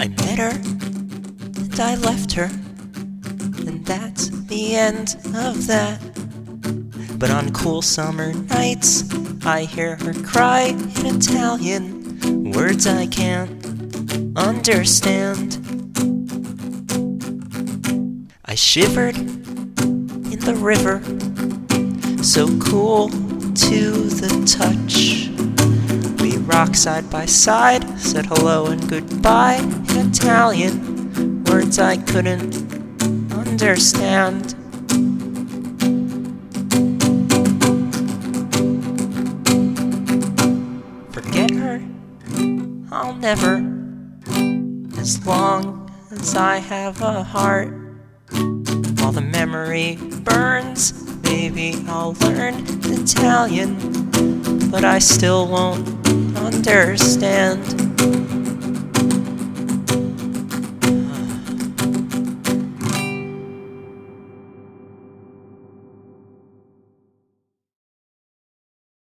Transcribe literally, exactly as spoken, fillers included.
I met her, and I left her, and that's the end of that. But on cool summer nights, I hear her cry in Italian, words I can't understand. I shivered in the river, so cool to the touch. We rocked side by side, said hello and goodbye in Italian, words I couldn't understand. Forget her, I'll never, as long as I have a heart. While the memory burns, maybe I'll learn Italian, but I still won't understand.